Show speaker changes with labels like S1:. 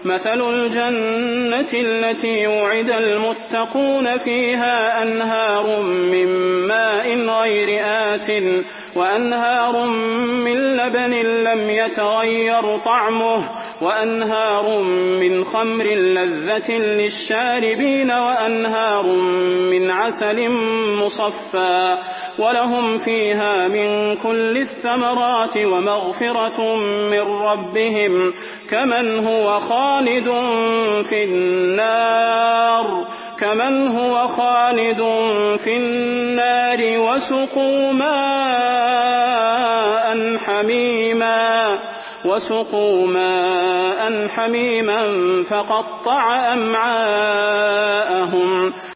S1: مثل الجنة التي وعد المتقون فيها أنهار من ماء غير آسن وأنهار من لبن لم يتغير طعمه وأنهار من خمر لذة للشاربين وأنهار من عسل مصفى ولهم فيها من كل الثمرات ومغفرة من ربهم كمن هو خالد في النار وسقوا ماء حميما فقطع أمعاءهم